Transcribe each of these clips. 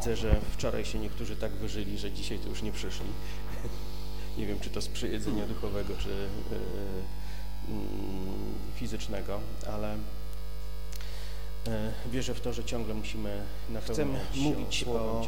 Widzę, że wczoraj się niektórzy tak wyżyli, że dzisiaj to już nie przyszli. Nie wiem, czy to z przyjedzenia duchowego, czy fizycznego, ale wierzę w to, że ciągle musimy Chcemy mówić o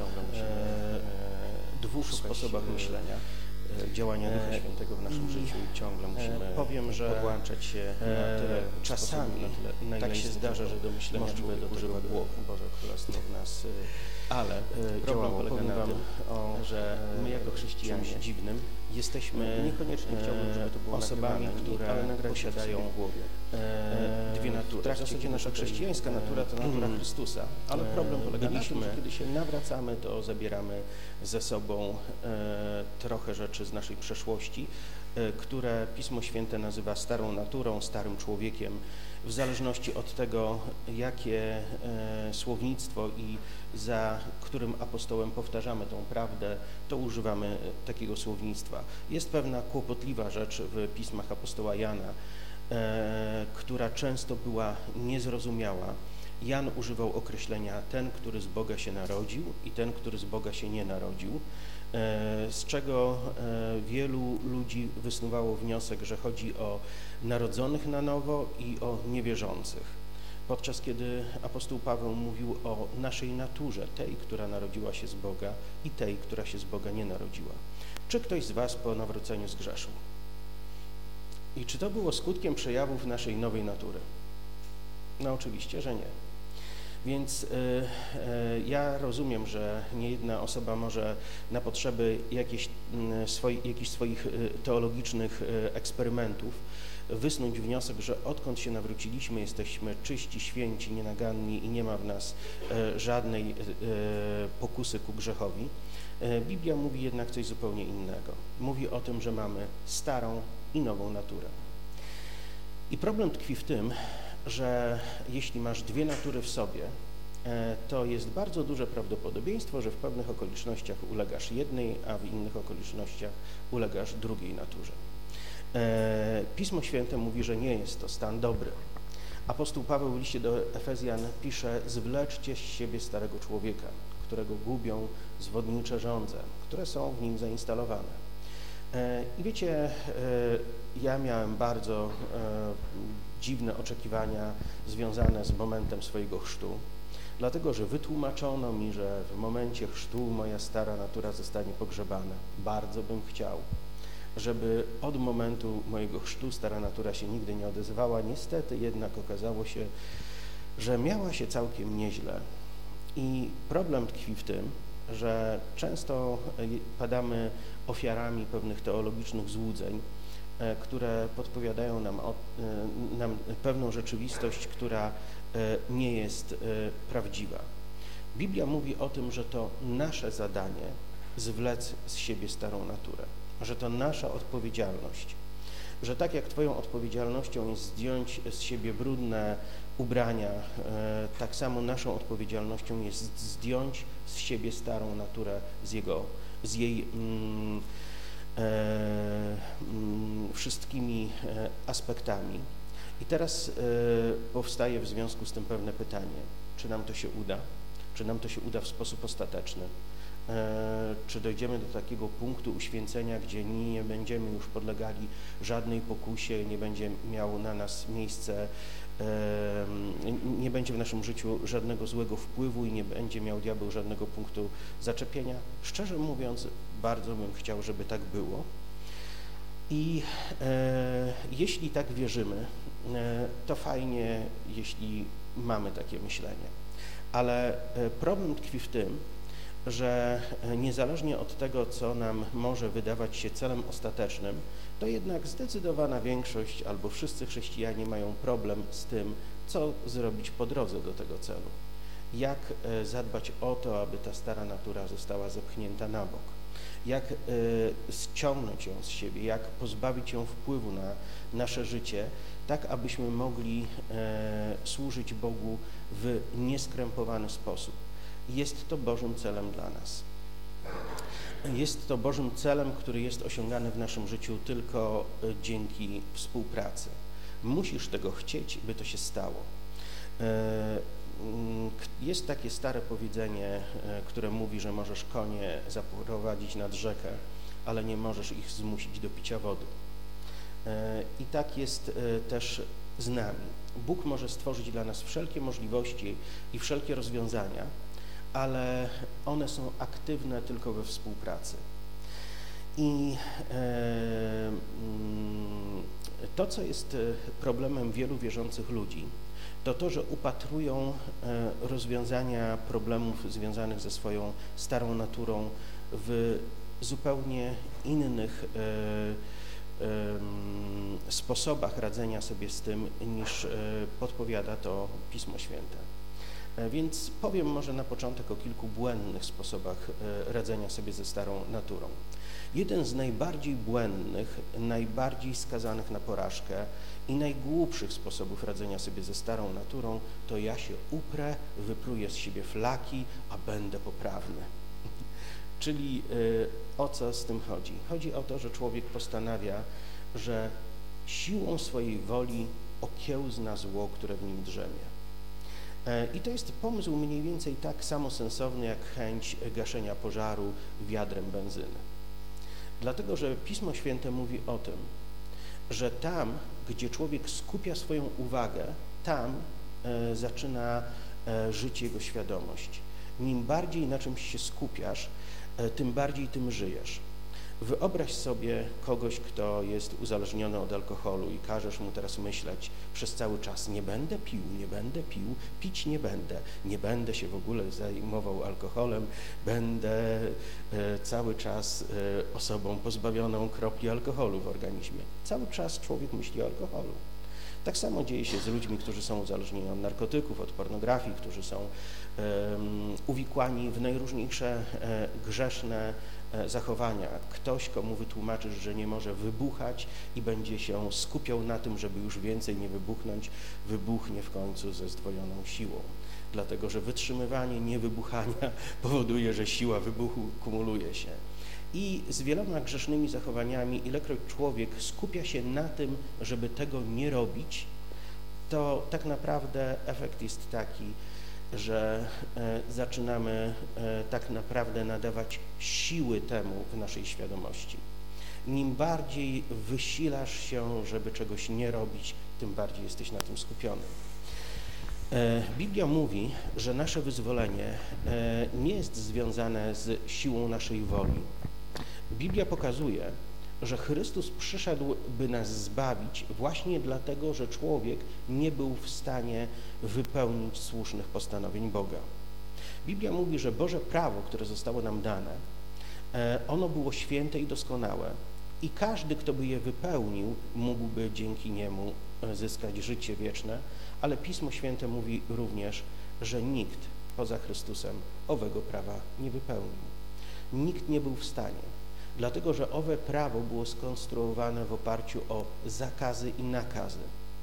dwóch sposobach myślenia, działania Ducha Świętego w naszym życiu i ciągle musimy powiem, że podłączać się na tyle czasami na ile tak się jest zdarza, że do myślenia możliwe do używa tego, głowy. Boże Królestwo w nas Ale problem polega powiem na wam, tym, że my jako chrześcijanie czymś dziwnym jesteśmy niekoniecznie chciałbym, żeby to było osobami, nagrywane, które ale nagrać posiadają w głowie. dwie natury. W zasadzie nasza chrześcijańska natura to natura Chrystusa, ale problem polega na tym, że kiedy się nawracamy, to zabieramy ze sobą trochę rzeczy z naszej przeszłości, które Pismo Święte nazywa starą naturą, starym człowiekiem. W zależności od tego, jakie słownictwo i za którym apostołem powtarzamy tą prawdę, to używamy takiego słownictwa. Jest pewna kłopotliwa rzecz w pismach apostoła Jana, która często była niezrozumiała. Jan używał określenia ten, który z Boga się narodził i ten, który z Boga się nie narodził, z czego wielu ludzi wysnuwało wniosek, że chodzi o narodzonych na nowo i o niewierzących. Podczas kiedy apostoł Paweł mówił o naszej naturze, tej, która narodziła się z Boga i tej, która się z Boga nie narodziła. Czy ktoś z was po nawróceniu zgrzeszył? I czy to było skutkiem przejawów naszej nowej natury? No oczywiście, że nie. Więc ja rozumiem, że niejedna osoba może na potrzeby jakichś swoich teologicznych eksperymentów wysnuć wniosek, że odkąd się nawróciliśmy, jesteśmy czyści, święci, nienaganni i nie ma w nas żadnej pokusy ku grzechowi. Biblia mówi jednak coś zupełnie innego. Mówi o tym, że mamy starą i nową naturę. I problem tkwi w tym, że jeśli masz dwie natury w sobie, to jest bardzo duże prawdopodobieństwo, że w pewnych okolicznościach ulegasz jednej, a w innych okolicznościach ulegasz drugiej naturze. Pismo Święte mówi, że nie jest to stan dobry. Apostoł Paweł w liście do Efezjan pisze: zwleczcie z siebie starego człowieka, którego gubią zwodnicze żądze, które są w nim zainstalowane. I wiecie, ja miałem bardzo dziwne oczekiwania związane z momentem swojego chrztu, dlatego że wytłumaczono mi, że w momencie chrztu moja stara natura zostanie pogrzebana. Bardzo bym chciał, żeby od momentu mojego chrztu stara natura się nigdy nie odezwała. Niestety jednak okazało się, że miała się całkiem nieźle. I problem tkwi w tym, że często padamy ofiarami pewnych teologicznych złudzeń, które podpowiadają nam pewną rzeczywistość, która nie jest prawdziwa. Biblia mówi o tym, że to nasze zadanie zwlec z siebie starą naturę, że to nasza odpowiedzialność, że tak jak Twoją odpowiedzialnością jest zdjąć z siebie brudne ubrania, tak samo naszą odpowiedzialnością jest zdjąć z siebie starą naturę z jej wszystkimi aspektami. I teraz powstaje w związku z tym pewne pytanie, czy nam to się uda? Czy nam to się uda w sposób ostateczny? Czy dojdziemy do takiego punktu uświęcenia, gdzie nie będziemy już podlegali żadnej pokusie, nie będzie miał na nas miejsce, nie będzie w naszym życiu żadnego złego wpływu i nie będzie miał diabeł żadnego punktu zaczepienia? Szczerze mówiąc, bardzo bym chciał, żeby tak było. I jeśli tak wierzymy, to fajnie, jeśli mamy takie myślenie. Ale problem tkwi w tym, że niezależnie od tego, co nam może wydawać się celem ostatecznym, to jednak zdecydowana większość albo wszyscy chrześcijanie mają problem z tym, co zrobić po drodze do tego celu. Jak zadbać o to, aby ta stara natura została zepchnięta na bok. Jak ściągnąć ją z siebie, jak pozbawić ją wpływu na nasze życie, tak abyśmy mogli służyć Bogu w nieskrępowany sposób. Jest to Bożym celem dla nas. Jest to Bożym celem, który jest osiągany w naszym życiu tylko dzięki współpracy. Musisz tego chcieć, by to się stało. Jest takie stare powiedzenie, które mówi, że możesz konie zaprowadzić nad rzekę, ale nie możesz ich zmusić do picia wody. I tak jest też z nami. Bóg może stworzyć dla nas wszelkie możliwości i wszelkie rozwiązania, ale one są aktywne tylko we współpracy. I to, co jest problemem wielu wierzących ludzi, to to, że upatrują rozwiązania problemów związanych ze swoją starą naturą w zupełnie innych sposobach radzenia sobie z tym, niż podpowiada to Pismo Święte. Więc powiem może na początek o kilku błędnych sposobach radzenia sobie ze starą naturą. Jeden z najbardziej błędnych, najbardziej skazanych na porażkę i najgłupszych sposobów radzenia sobie ze starą naturą to ja się uprę, wypluję z siebie flaki, a będę poprawny. Czyli o co z tym chodzi? Chodzi o to, że człowiek postanawia, że siłą swojej woli okiełzna zło, które w nim drzemie. I to jest pomysł mniej więcej tak samo sensowny jak chęć gaszenia pożaru wiadrem benzyny. Dlatego, że Pismo Święte mówi o tym, że tam, gdzie człowiek skupia swoją uwagę, tam zaczyna żyć jego świadomość. Im bardziej na czymś się skupiasz, tym bardziej tym żyjesz. Wyobraź sobie kogoś, kto jest uzależniony od alkoholu i każesz mu teraz myśleć przez cały czas: nie będę pił, pić nie będę się w ogóle zajmował alkoholem, będę cały czas osobą pozbawioną kropli alkoholu w organizmie. Cały czas człowiek myśli o alkoholu. Tak samo dzieje się z ludźmi, którzy są uzależnieni od narkotyków, od pornografii, którzy są uwikłani w najróżniejsze grzeszne zachowania. Ktoś, komu wytłumaczysz, że nie może wybuchać i będzie się skupiał na tym, żeby już więcej nie wybuchnąć, wybuchnie w końcu ze zdwojoną siłą. Dlatego, że wytrzymywanie niewybuchania powoduje, że siła wybuchu kumuluje się. I z wieloma grzesznymi zachowaniami, ilekroć człowiek skupia się na tym, żeby tego nie robić, to tak naprawdę efekt jest taki, że zaczynamy tak naprawdę nadawać siły temu w naszej świadomości. Im bardziej wysilasz się, żeby czegoś nie robić, tym bardziej jesteś na tym skupiony. Biblia mówi, że nasze wyzwolenie nie jest związane z siłą naszej woli. Biblia pokazuje, że Chrystus przyszedł, by nas zbawić właśnie dlatego, że człowiek nie był w stanie wypełnić słusznych postanowień Boga. Biblia mówi, że Boże prawo, które zostało nam dane, ono było święte i doskonałe i każdy, kto by je wypełnił, mógłby dzięki niemu zyskać życie wieczne, ale Pismo Święte mówi również, że nikt poza Chrystusem owego prawa nie wypełnił. Nikt nie był w stanie. Dlatego, że owe prawo było skonstruowane w oparciu o zakazy i nakazy.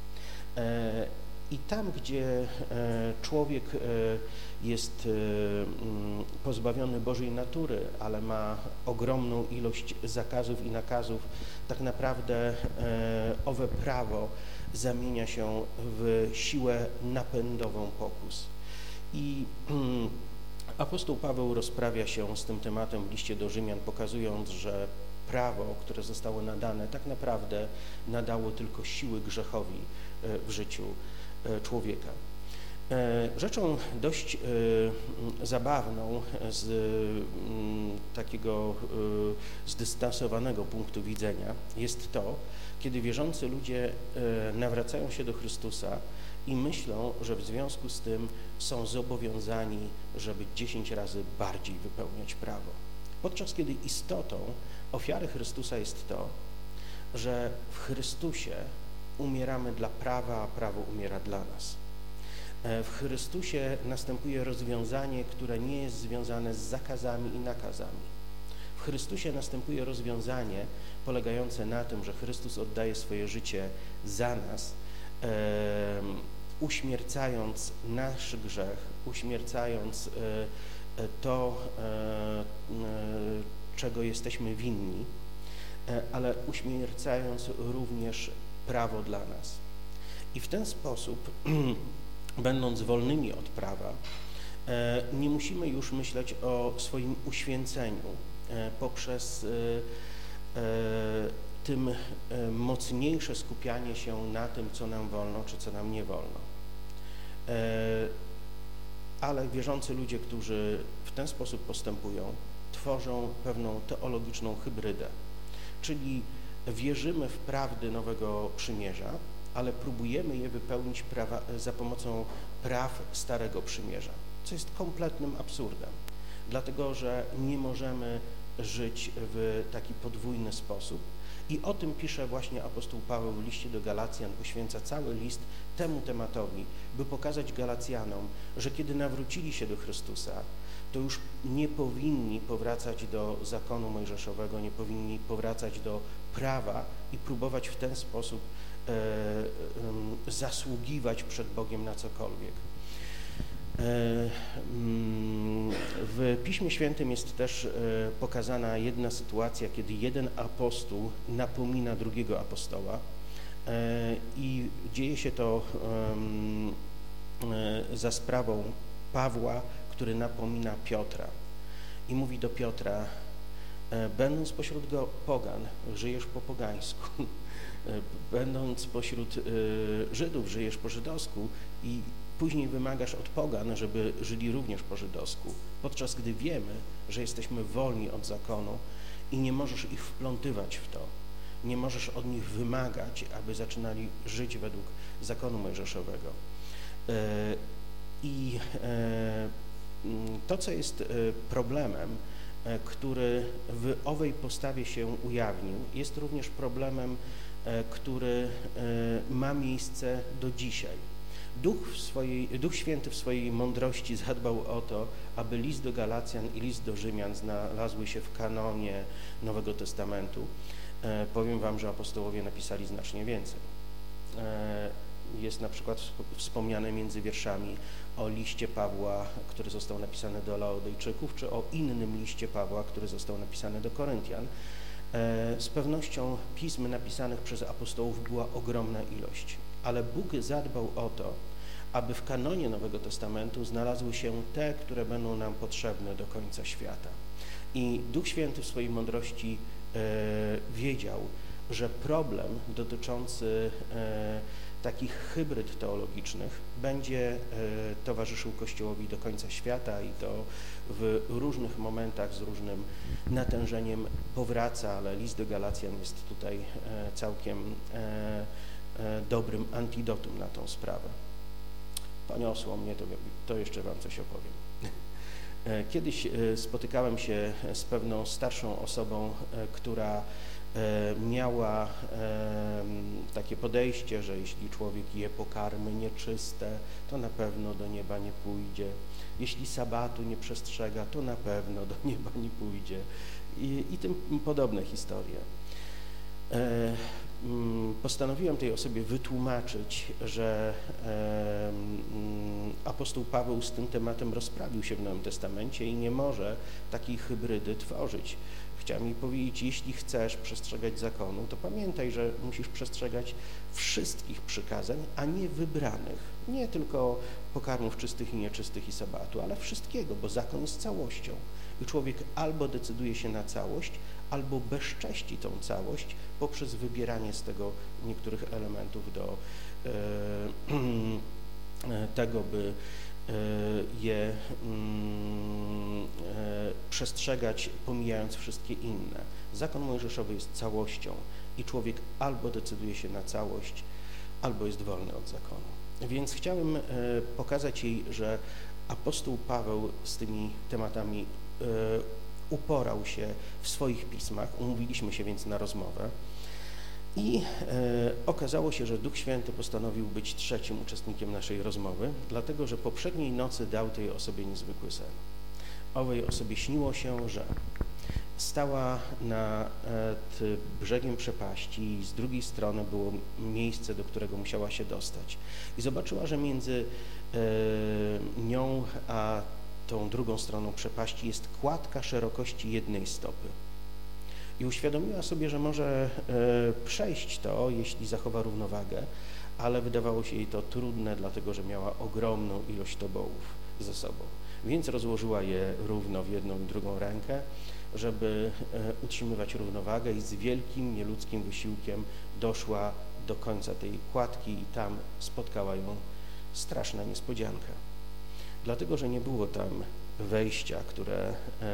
I tam, gdzie człowiek jest pozbawiony Bożej natury, ale ma ogromną ilość zakazów i nakazów, tak naprawdę owe prawo zamienia się w siłę napędową pokus. I apostoł Paweł rozprawia się z tym tematem w liście do Rzymian, pokazując, że prawo, które zostało nadane, tak naprawdę nadało tylko siły grzechowi w życiu człowieka. Rzeczą dość zabawną z takiego zdystansowanego punktu widzenia jest to, kiedy wierzący ludzie nawracają się do Chrystusa i myślą, że w związku z tym są zobowiązani, żeby 10 razy bardziej wypełniać prawo. Podczas kiedy istotą ofiary Chrystusa jest to, że w Chrystusie umieramy dla prawa, a prawo umiera dla nas. W Chrystusie następuje rozwiązanie, które nie jest związane z zakazami i nakazami. W Chrystusie następuje rozwiązanie polegające na tym, że Chrystus oddaje swoje życie za nas, uśmiercając nasz grzech, uśmiercając to, czego jesteśmy winni, ale uśmiercając również prawo dla nas. I w ten sposób będąc wolnymi od prawa, nie musimy już myśleć o swoim uświęceniu poprzez tym mocniejsze skupianie się na tym, co nam wolno, czy co nam nie wolno. Ale wierzący ludzie, którzy w ten sposób postępują, tworzą pewną teologiczną hybrydę, czyli wierzymy w prawdy Nowego Przymierza, ale próbujemy je wypełnić za pomocą praw Starego Przymierza, co jest kompletnym absurdem, dlatego że nie możemy żyć w taki podwójny sposób. I o tym pisze właśnie apostoł Paweł w liście do Galacjan, poświęca cały list temu tematowi, by pokazać Galacjanom, że kiedy nawrócili się do Chrystusa, to już nie powinni powracać do zakonu mojżeszowego, nie powinni powracać do prawa i próbować w ten sposób zasługiwać przed Bogiem na cokolwiek. W Piśmie Świętym jest też pokazana jedna sytuacja, kiedy jeden apostoł napomina drugiego apostoła i dzieje się to za sprawą Pawła, który napomina Piotra i mówi do Piotra: będąc pośród pogan, żyjesz po pogańsku, będąc pośród Żydów, żyjesz po żydowsku i później wymagasz od pogan, żeby żyli również po żydowsku, podczas gdy wiemy, że jesteśmy wolni od zakonu i nie możesz ich wplątywać w to. Nie możesz od nich wymagać, aby zaczynali żyć według zakonu mojżeszowego. I to, co jest problemem, który w owej postawie się ujawnił, jest również problemem, który ma miejsce do dzisiaj. Duch Święty w swojej mądrości zadbał o to, aby list do Galacjan i list do Rzymian znalazły się w kanonie Nowego Testamentu. Powiem wam, że apostołowie napisali znacznie więcej. Jest na przykład wspomniane między wierszami o liście Pawła, który został napisany do Laodejczyków, czy o innym liście Pawła, który został napisany do Koryntian. Z pewnością pism napisanych przez apostołów była ogromna ilość, ale Bóg zadbał o to, aby w kanonie Nowego Testamentu znalazły się te, które będą nam potrzebne do końca świata. I Duch Święty w swojej mądrości wiedział, że problem dotyczący takich hybryd teologicznych będzie towarzyszył Kościołowi do końca świata i to w różnych momentach z różnym natężeniem powraca, ale list do Galacjan jest tutaj całkiem dobrym antidotum na tą sprawę. Poniosło mnie, to jeszcze wam coś opowiem. Kiedyś spotykałem się z pewną starszą osobą, która miała takie podejście, że jeśli człowiek je pokarmy nieczyste, to na pewno do nieba nie pójdzie. Jeśli sabatu nie przestrzega, to na pewno do nieba nie pójdzie. I tym podobne historie. Postanowiłem tej osobie wytłumaczyć, że apostoł Paweł z tym tematem rozprawił się w Nowym Testamencie i nie może takiej hybrydy tworzyć. Chciałem jej powiedzieć, jeśli chcesz przestrzegać zakonu, to pamiętaj, że musisz przestrzegać wszystkich przykazań, a nie wybranych. Nie tylko pokarmów czystych i nieczystych i sabatu, ale wszystkiego, bo zakon jest całością. I człowiek albo decyduje się na całość, albo bezcześci tą całość poprzez wybieranie z tego niektórych elementów do tego, by je przestrzegać, pomijając wszystkie inne. Zakon mojżeszowy jest całością i człowiek albo decyduje się na całość, albo jest wolny od zakonu. Więc chciałem pokazać jej, że apostoł Paweł z tymi tematami uporał się w swoich pismach. Umówiliśmy się więc na rozmowę i okazało się, że Duch Święty postanowił być trzecim uczestnikiem naszej rozmowy, dlatego że poprzedniej nocy dał tej osobie niezwykły sen. Owej osobie śniło się, że stała nad brzegiem przepaści i z drugiej strony było miejsce, do którego musiała się dostać. I zobaczyła, że między nią a tą drugą stroną przepaści jest kładka szerokości jednej stopy. I uświadomiła sobie, że może przejść to, jeśli zachowa równowagę, ale wydawało się jej to trudne, dlatego że miała ogromną ilość tobołów ze sobą. Więc rozłożyła je równo w jedną i drugą rękę, żeby utrzymywać równowagę i z wielkim, nieludzkim wysiłkiem doszła do końca tej kładki i tam spotkała ją straszna niespodzianka. Dlatego, że nie było tam wejścia, które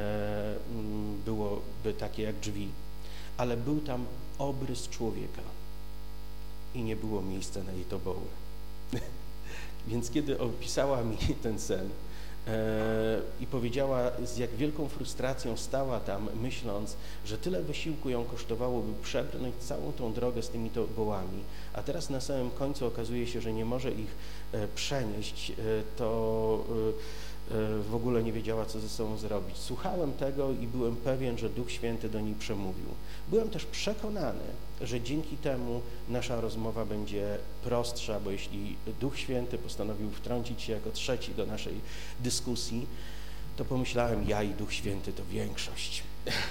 byłoby takie jak drzwi, ale był tam obrys człowieka i nie było miejsca na jej toboły. Więc kiedy opisała mi ten sen i powiedziała, z jak wielką frustracją stała tam, myśląc, że tyle wysiłku ją kosztowałoby przebrnąć całą tą drogę z tymi tobołami, a teraz na samym końcu okazuje się, że nie może ich przenieść, to w ogóle nie wiedziała, co ze sobą zrobić. Słuchałem tego i byłem pewien, że Duch Święty do niej przemówił. Byłem też przekonany, że dzięki temu nasza rozmowa będzie prostsza, bo jeśli Duch Święty postanowił wtrącić się jako trzeci do naszej dyskusji, to pomyślałem, ja i Duch Święty to większość.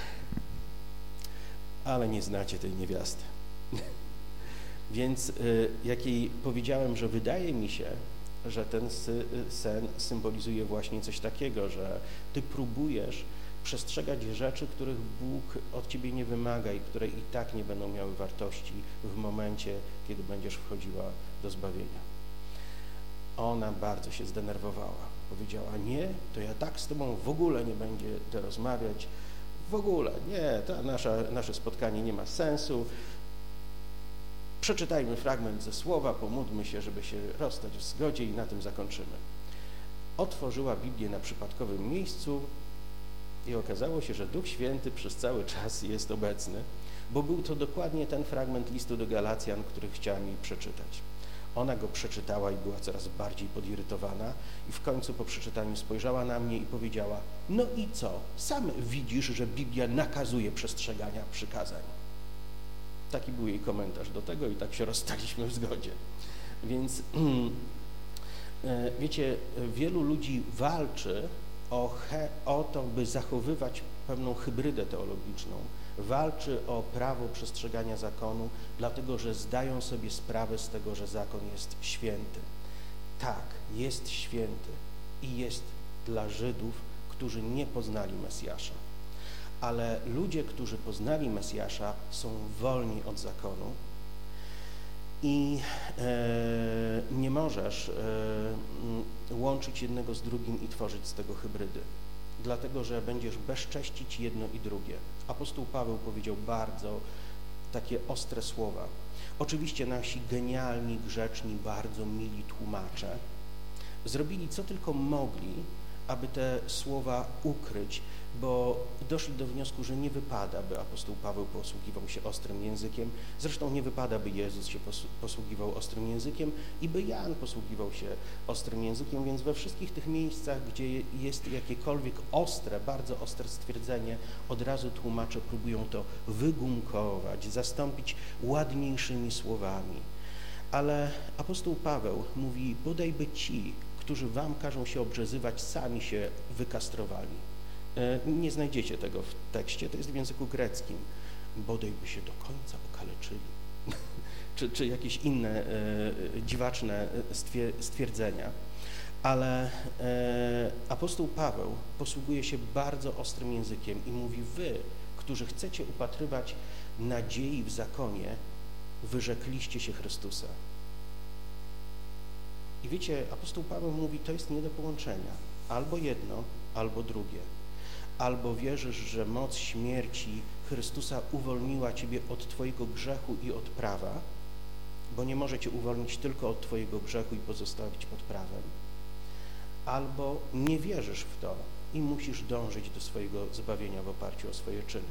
Ale nie znacie tej niewiasty. Więc jak jej powiedziałem, że wydaje mi się, że ten sen symbolizuje właśnie coś takiego, że ty próbujesz przestrzegać rzeczy, których Bóg od ciebie nie wymaga i które i tak nie będą miały wartości w momencie, kiedy będziesz wchodziła do zbawienia. Ona bardzo się zdenerwowała. Powiedziała, nie, to ja tak z tobą w ogóle nie będę rozmawiać, w ogóle, nie, to nasze spotkanie nie ma sensu. Przeczytajmy fragment ze słowa, pomódlmy się, żeby się rozstać w zgodzie i na tym zakończymy. Otworzyła Biblię na przypadkowym miejscu i okazało się, że Duch Święty przez cały czas jest obecny, bo był to dokładnie ten fragment listu do Galacjan, który chciała mi przeczytać. Ona go przeczytała i była coraz bardziej podirytowana i w końcu po przeczytaniu spojrzała na mnie i powiedziała, no i co, sam widzisz, że Biblia nakazuje przestrzegania przykazań. Taki był jej komentarz do tego i tak się rozstaliśmy w zgodzie. Więc wiecie, wielu ludzi walczy o to, by zachowywać pewną hybrydę teologiczną. Walczy o prawo przestrzegania zakonu, dlatego że zdają sobie sprawę z tego, że zakon jest święty. Tak, jest święty i jest dla Żydów, którzy nie poznali Mesjasza. Ale ludzie, którzy poznali Mesjasza, są wolni od zakonu i nie możesz łączyć jednego z drugim i tworzyć z tego hybrydy, dlatego że będziesz bezcześcić jedno i drugie. Apostoł Paweł powiedział bardzo takie ostre słowa. Oczywiście nasi genialni, grzeczni, bardzo mili tłumacze zrobili co tylko mogli, aby te słowa ukryć, bo doszli do wniosku, że nie wypada, by apostoł Paweł posługiwał się ostrym językiem, zresztą nie wypada, by Jezus się posługiwał ostrym językiem i by Jan posługiwał się ostrym językiem, więc we wszystkich tych miejscach, gdzie jest jakiekolwiek ostre, bardzo ostre stwierdzenie, od razu tłumacze próbują to wygumkować, zastąpić ładniejszymi słowami. Ale apostoł Paweł mówi, bodajby ci, którzy wam każą się obrzezywać, sami się wykastrowali. Nie znajdziecie tego w tekście, to jest w języku greckim. Bodajby się do końca okaleczyli. czy jakieś inne dziwaczne stwierdzenia. Ale apostoł Paweł posługuje się bardzo ostrym językiem i mówi, wy, którzy chcecie upatrywać nadziei w zakonie, wyrzekliście się Chrystusa. I wiecie, apostoł Paweł mówi, to jest nie do połączenia. Albo jedno, albo drugie. Albo wierzysz, że moc śmierci Chrystusa uwolniła ciebie od twojego grzechu i od prawa, bo nie może cię uwolnić tylko od twojego grzechu i pozostawić pod prawem. Albo nie wierzysz w to i musisz dążyć do swojego zbawienia w oparciu o swoje czyny.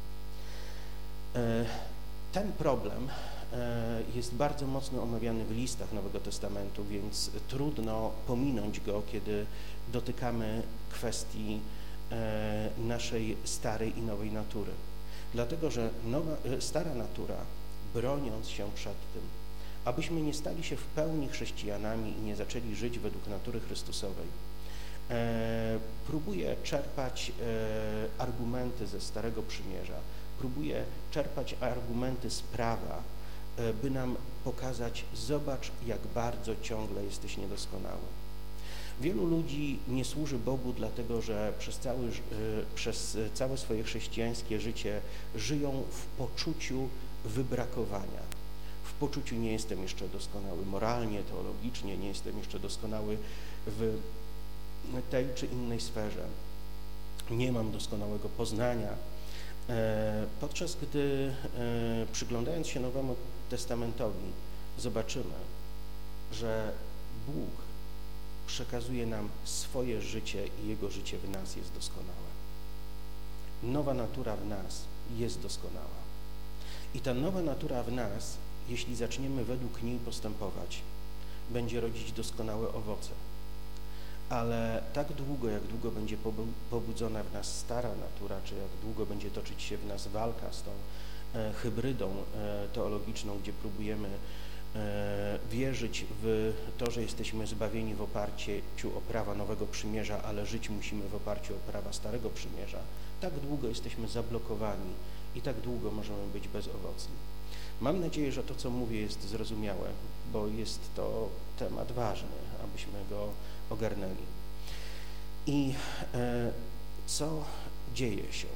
Ten problem jest bardzo mocno omawiany w listach Nowego Testamentu, więc trudno pominąć go, kiedy dotykamy kwestii naszej starej i nowej natury. Dlatego, że stara natura, broniąc się przed tym, abyśmy nie stali się w pełni chrześcijanami i nie zaczęli żyć według natury Chrystusowej, próbuje czerpać argumenty ze Starego Przymierza, próbuje czerpać argumenty z prawa, by nam pokazać: zobacz, jak bardzo ciągle jesteś niedoskonały. Wielu ludzi nie służy Bogu dlatego, że przez całe swoje chrześcijańskie życie żyją w poczuciu wybrakowania. W poczuciu: nie jestem jeszcze doskonały moralnie, teologicznie, nie jestem jeszcze doskonały w tej czy innej sferze. Nie mam doskonałego poznania. Podczas gdy przyglądając się Nowemu Testamentowi, zobaczymy, że Bóg przekazuje nam swoje życie i Jego życie w nas jest doskonałe. Nowa natura w nas jest doskonała. I ta nowa natura w nas, jeśli zaczniemy według niej postępować, będzie rodzić doskonałe owoce. Ale tak długo, jak długo będzie pobudzona w nas stara natura, czy jak długo będzie toczyć się w nas walka z tą hybrydą teologiczną, gdzie próbujemy wierzyć w to, że jesteśmy zbawieni w oparciu o prawa Nowego Przymierza, ale żyć musimy w oparciu o prawa Starego Przymierza, tak długo jesteśmy zablokowani i tak długo możemy być bezowocni. Mam nadzieję, że to, co mówię, jest zrozumiałe, bo jest to temat ważny, abyśmy go ogarnęli. I co dzieje się?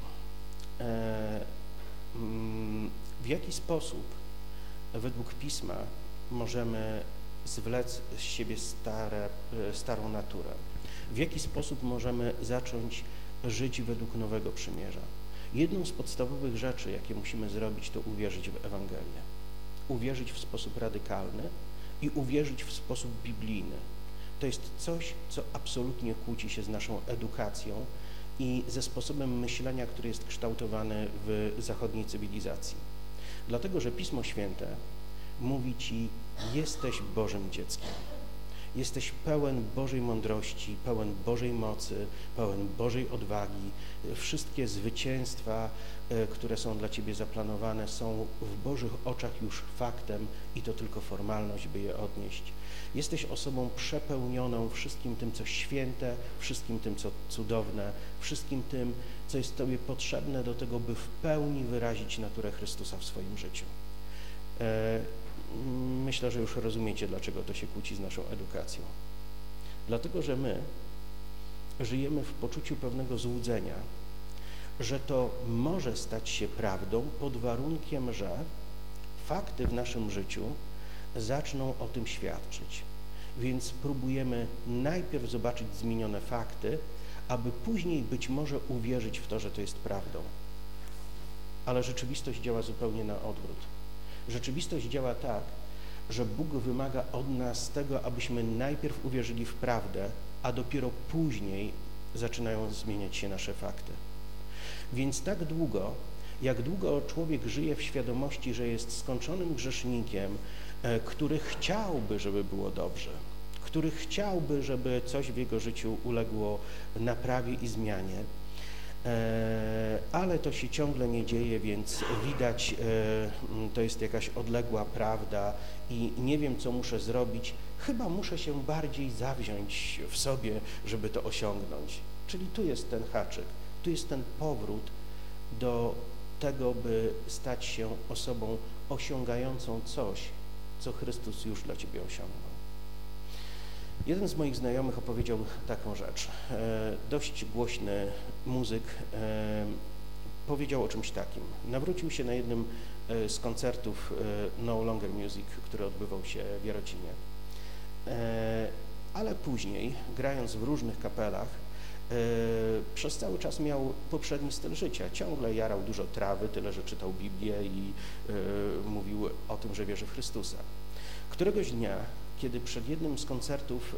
W jaki sposób według Pisma możemy zwlec z siebie starą naturę? W jaki sposób możemy zacząć żyć według Nowego Przymierza? Jedną z podstawowych rzeczy, jakie musimy zrobić, to uwierzyć w Ewangelię. Uwierzyć w sposób radykalny i uwierzyć w sposób biblijny. To jest coś, co absolutnie kłóci się z naszą edukacją i ze sposobem myślenia, który jest kształtowany w zachodniej cywilizacji. Dlatego, że Pismo Święte mówi Ci: jesteś Bożym dzieckiem. Jesteś pełen Bożej mądrości, pełen Bożej mocy, pełen Bożej odwagi. Wszystkie zwycięstwa, które są dla Ciebie zaplanowane, są w Bożych oczach już faktem i to tylko formalność, by je odnieść. Jesteś osobą przepełnioną wszystkim tym, co święte, wszystkim tym, co cudowne, wszystkim tym, co jest Tobie potrzebne do tego, by w pełni wyrazić naturę Chrystusa w swoim życiu. Myślę, że już rozumiecie, dlaczego to się kłóci z naszą edukacją. Dlatego, że my żyjemy w poczuciu pewnego złudzenia, że to może stać się prawdą pod warunkiem, że fakty w naszym życiu zaczną o tym świadczyć. Więc próbujemy najpierw zobaczyć zmienione fakty, aby później być może uwierzyć w to, że to jest prawdą. Ale rzeczywistość działa zupełnie na odwrót. Rzeczywistość działa tak, że Bóg wymaga od nas tego, abyśmy najpierw uwierzyli w prawdę, a dopiero później zaczynają zmieniać się nasze fakty. Więc tak długo, jak długo człowiek żyje w świadomości, że jest skończonym grzesznikiem, który chciałby, żeby było dobrze, który chciałby, żeby coś w jego życiu uległo naprawie i zmianie, ale to się ciągle nie dzieje, więc widać, to jest jakaś odległa prawda i nie wiem, co muszę zrobić, chyba muszę się bardziej zawziąć w sobie, żeby to osiągnąć. Czyli tu jest ten haczyk, tu jest ten powrót do tego, by stać się osobą osiągającą coś, co Chrystus już dla Ciebie osiągnął. Jeden z moich znajomych opowiedział taką rzecz. Dość głośny muzyk powiedział o czymś takim. Nawrócił się na jednym z koncertów No Longer Music, który odbywał się w Jarocinie. Ale później, grając w różnych kapelach, przez cały czas miał poprzedni styl życia. Ciągle jarał dużo trawy, tyle że czytał Biblię i mówił o tym, że wierzy w Chrystusa. Któregoś dnia, kiedy przed jednym z koncertów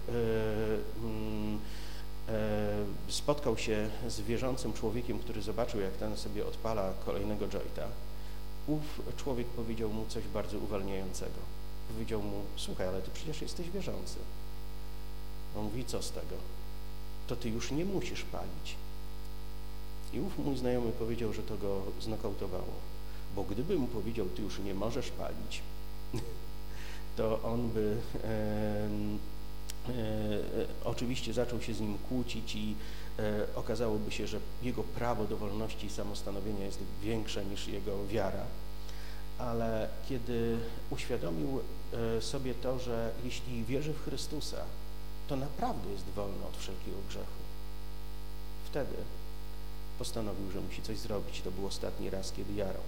spotkał się z wierzącym człowiekiem, który zobaczył, jak ten sobie odpala kolejnego jointa, ów człowiek powiedział mu coś bardzo uwalniającego. Powiedział mu: słuchaj, ale ty przecież jesteś wierzący. On mówi: co z tego? To ty już nie musisz palić. I ów mój znajomy powiedział, że to go znokautowało, bo gdyby mu powiedział: ty już nie możesz palić, to on by oczywiście zaczął się z nim kłócić i okazałoby się, że jego prawo do wolności i samostanowienia jest większe niż jego wiara. ale kiedy uświadomił sobie to, że jeśli wierzy w Chrystusa, to naprawdę jest wolny od wszelkiego grzechu, wtedy postanowił, że musi coś zrobić. To był ostatni raz, kiedy jarał.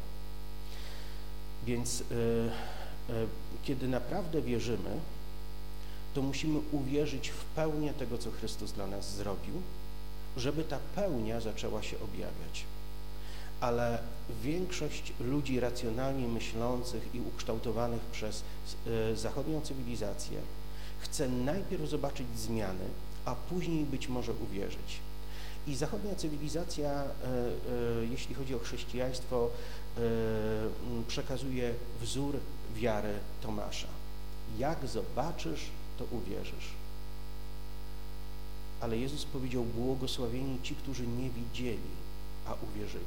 Więc kiedy naprawdę wierzymy, to musimy uwierzyć w pełnię tego, co Chrystus dla nas zrobił, żeby ta pełnia zaczęła się objawiać. Ale większość ludzi racjonalnie myślących i ukształtowanych przez zachodnią cywilizację chce najpierw zobaczyć zmiany, a później być może uwierzyć. I zachodnia cywilizacja, jeśli chodzi o chrześcijaństwo, przekazuje wzór wiary Tomasza. Jak zobaczysz, to uwierzysz. Ale Jezus powiedział, błogosławieni ci, którzy nie widzieli, a uwierzyli.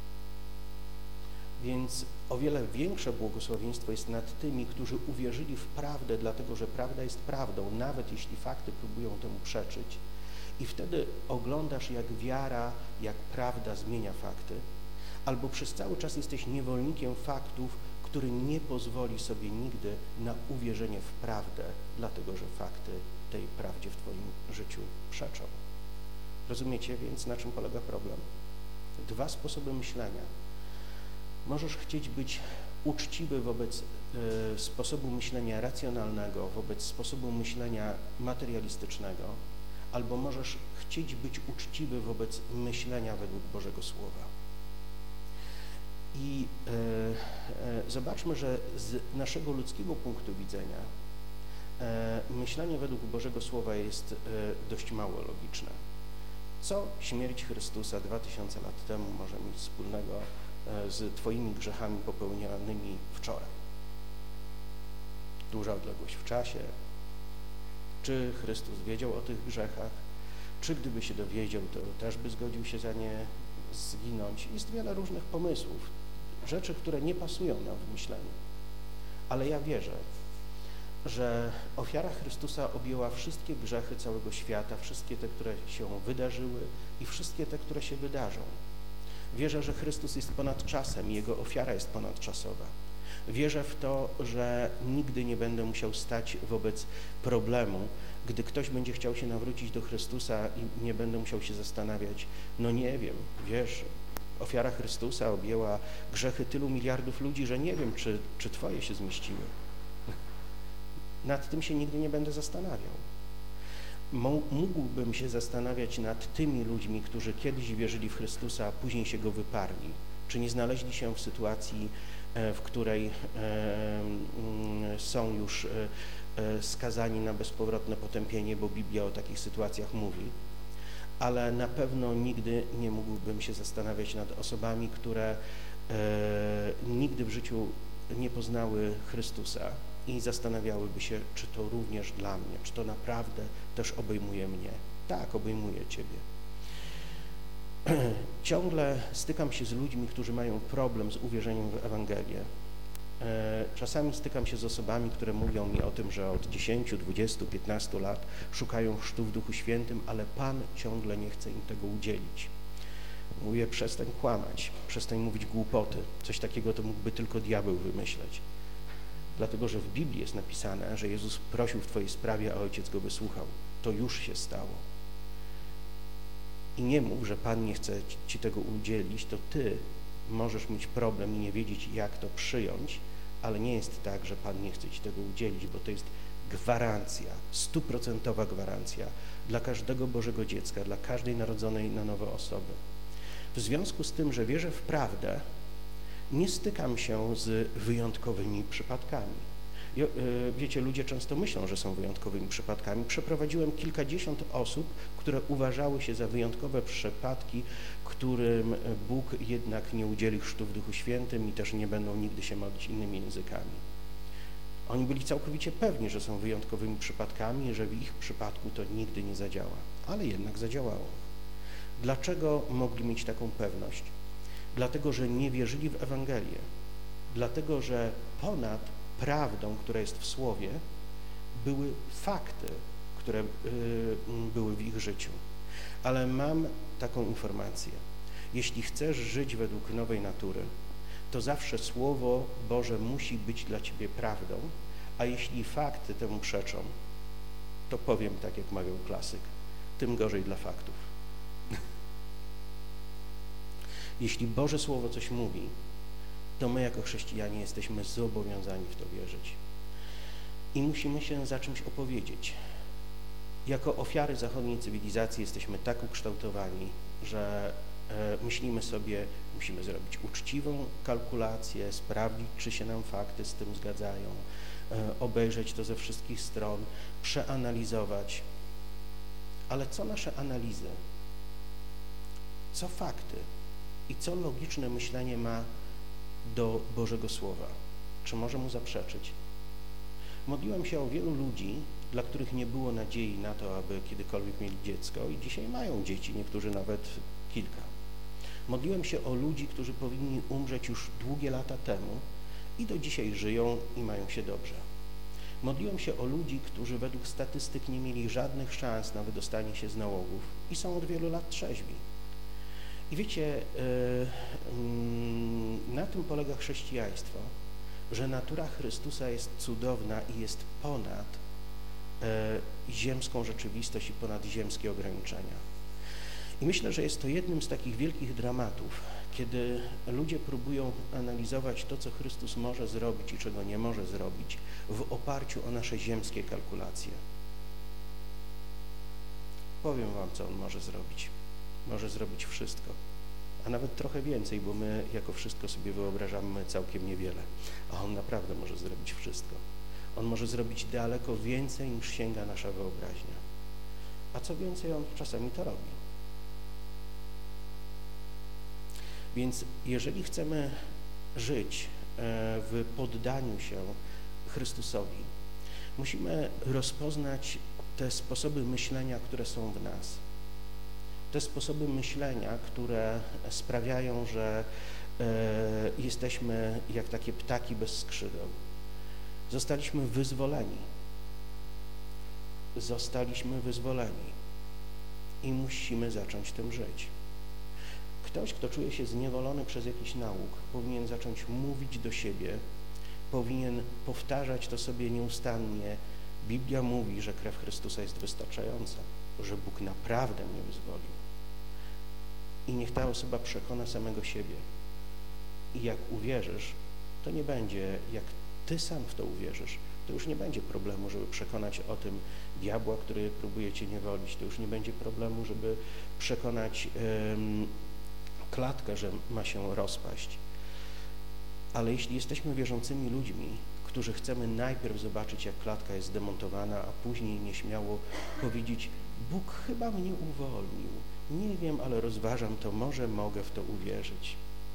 Więc o wiele większe błogosławieństwo jest nad tymi, którzy uwierzyli w prawdę, dlatego że prawda jest prawdą, nawet jeśli fakty próbują temu przeczyć. I wtedy oglądasz, jak wiara, jak prawda zmienia fakty, albo przez cały czas jesteś niewolnikiem faktów, który nie pozwoli sobie nigdy na uwierzenie w prawdę, dlatego że fakty tej prawdzie w Twoim życiu przeczą. Rozumiecie więc, na czym polega problem? Dwa sposoby myślenia. Możesz chcieć być uczciwy wobec sposobu myślenia racjonalnego, wobec sposobu myślenia materialistycznego, albo możesz chcieć być uczciwy wobec myślenia według Bożego Słowa. I zobaczmy, że z naszego ludzkiego punktu widzenia myślenie według Bożego Słowa jest dość mało logiczne. Co śmierć Chrystusa 2000 lat temu może mieć wspólnego z Twoimi grzechami popełnianymi wczoraj? Duża odległość w czasie. Czy Chrystus wiedział o tych grzechach? Czy gdyby się dowiedział, to też by zgodził się za nie zginąć? Jest wiele różnych pomysłów, rzeczy, które nie pasują nam w myśleniu. Ale ja wierzę, że ofiara Chrystusa objęła wszystkie grzechy całego świata, wszystkie te, które się wydarzyły i wszystkie te, które się wydarzą. Wierzę, że Chrystus jest ponad czasem i Jego ofiara jest ponadczasowa. Wierzę w to, że nigdy nie będę musiał stać wobec problemu, gdy ktoś będzie chciał się nawrócić do Chrystusa i nie będę musiał się zastanawiać, no nie wiem, wiesz, ofiara Chrystusa objęła grzechy tylu miliardów ludzi, że nie wiem, czy Twoje się zmieściły. Nad tym się nigdy nie będę zastanawiał. Mógłbym się zastanawiać nad tymi ludźmi, którzy kiedyś wierzyli w Chrystusa, a później się Go wyparli. Czy nie znaleźli się w sytuacji, w której są już skazani na bezpowrotne potępienie, bo Biblia o takich sytuacjach mówi. Ale na pewno nigdy nie mógłbym się zastanawiać nad osobami, które nigdy w życiu nie poznały Chrystusa i zastanawiałyby się, czy to również dla mnie, czy to naprawdę też obejmuje mnie. Tak, obejmuje Ciebie. Ciągle stykam się z ludźmi, którzy mają problem z uwierzeniem w Ewangelię. Czasami stykam się z osobami, które mówią mi o tym, że od 10, 20, 15 lat szukają chrztu w Duchu Świętym, ale Pan ciągle nie chce im tego udzielić. Mówię, przestań kłamać, przestań mówić głupoty. Coś takiego to mógłby tylko diabeł wymyśleć. Dlatego, że w Biblii jest napisane, że Jezus prosił w Twojej sprawie, a Ojciec Go wysłuchał. To już się stało. I nie mów, że Pan nie chce Ci tego udzielić, to Ty możesz mieć problem i nie wiedzieć, jak to przyjąć, ale nie jest tak, że Pan nie chce Ci tego udzielić, bo to jest gwarancja, 100% gwarancja dla każdego Bożego dziecka, dla każdej narodzonej na nowo osoby. W związku z tym, że wierzę w prawdę, nie stykam się z wyjątkowymi przypadkami. Wiecie, ludzie często myślą, że są wyjątkowymi przypadkami. Przeprowadziłem kilkadziesiąt osób, które uważały się za wyjątkowe przypadki, którym Bóg jednak nie udzieli chrztu w Duchu Świętym i też nie będą nigdy się modlić innymi językami. Oni byli całkowicie pewni, że są wyjątkowymi przypadkami i że w ich przypadku to nigdy nie zadziała, ale jednak zadziałało. Dlaczego mogli mieć taką pewność? Dlatego, że nie wierzyli w Ewangelię. Dlatego, że ponad prawdą, która jest w Słowie, były fakty, które były w ich życiu. Ale mam taką informację. Jeśli chcesz żyć według nowej natury, to zawsze Słowo Boże musi być dla ciebie prawdą, a jeśli fakty temu przeczą, to powiem tak, jak mawiał klasyk, tym gorzej dla faktów. Jeśli Boże Słowo coś mówi, to my jako chrześcijanie jesteśmy zobowiązani w to wierzyć. I musimy się za czymś opowiedzieć. Jako ofiary zachodniej cywilizacji jesteśmy tak ukształtowani, że myślimy sobie, musimy zrobić uczciwą kalkulację, sprawdzić, czy się nam fakty z tym zgadzają, obejrzeć to ze wszystkich stron, przeanalizować. Ale co nasze analizy? Co fakty? I co logiczne myślenie ma do Bożego Słowa? Czy może mu zaprzeczyć? Modliłem się o wielu ludzi, dla których nie było nadziei na to, aby kiedykolwiek mieli dziecko i dzisiaj mają dzieci, niektórzy nawet kilka. Modliłem się o ludzi, którzy powinni umrzeć już długie lata temu i do dzisiaj żyją i mają się dobrze. Modliłem się o ludzi, którzy według statystyk nie mieli żadnych szans na wydostanie się z nałogów i są od wielu lat trzeźwi. I wiecie, na tym polega chrześcijaństwo, że natura Chrystusa jest cudowna i jest ponad ziemską rzeczywistość i ponad ziemskie ograniczenia. I myślę, że jest to jednym z takich wielkich dramatów, kiedy ludzie próbują analizować to, co Chrystus może zrobić i czego nie może zrobić w oparciu o nasze ziemskie kalkulacje. Powiem wam, co On może zrobić. Może zrobić wszystko, a nawet trochę więcej, bo my jako wszystko sobie wyobrażamy całkiem niewiele, a On naprawdę może zrobić wszystko. On może zrobić daleko więcej, niż sięga nasza wyobraźnia. A co więcej, On czasami to robi. Więc jeżeli chcemy żyć w poddaniu się Chrystusowi, musimy rozpoznać te sposoby myślenia, które są w nas. Te sposoby myślenia, które sprawiają, że jesteśmy jak takie ptaki bez skrzydeł. Zostaliśmy wyzwoleni. Zostaliśmy wyzwoleni i musimy zacząć tym żyć. Ktoś, kto czuje się zniewolony przez jakiś nauk, powinien zacząć mówić do siebie, powinien powtarzać to sobie nieustannie. Biblia mówi, że krew Chrystusa jest wystarczająca, że Bóg naprawdę mnie wyzwolił. I niech ta osoba przekona samego siebie. I jak uwierzysz, to nie będzie, jak ty sam w to uwierzysz, to już nie będzie problemu, żeby przekonać o tym diabła, który próbuje cię niewolić. To już nie będzie problemu, żeby przekonać klatkę, że ma się rozpaść. Ale jeśli jesteśmy wierzącymi ludźmi, którzy chcemy najpierw zobaczyć, jak klatka jest zdemontowana, a później nieśmiało powiedzieć: Bóg chyba mnie uwolnił. Nie wiem, ale rozważam to, może mogę w to uwierzyć.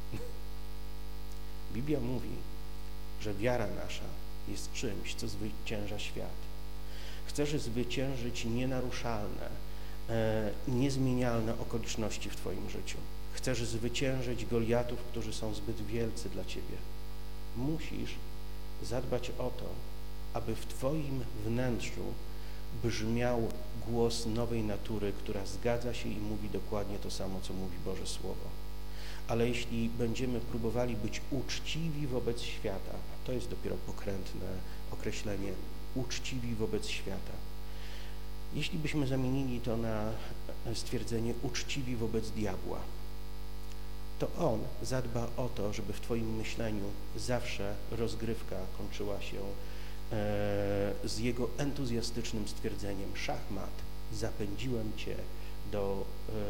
Biblia mówi, że wiara nasza jest czymś, co zwycięża świat. Chcesz zwyciężyć nienaruszalne, niezmienialne okoliczności w twoim życiu. Chcesz zwyciężyć Goliatów, którzy są zbyt wielcy dla ciebie. Musisz zadbać o to, aby w twoim wnętrzu brzmiał głos nowej natury, która zgadza się i mówi dokładnie to samo, co mówi Boże Słowo. Ale jeśli będziemy próbowali być uczciwi wobec świata, to jest dopiero pokrętne określenie, uczciwi wobec świata. Jeśli byśmy zamienili to na stwierdzenie uczciwi wobec diabła, to on zadba o to, żeby w twoim myśleniu zawsze rozgrywka kończyła się z jego entuzjastycznym stwierdzeniem: szachmat, zapędziłem cię do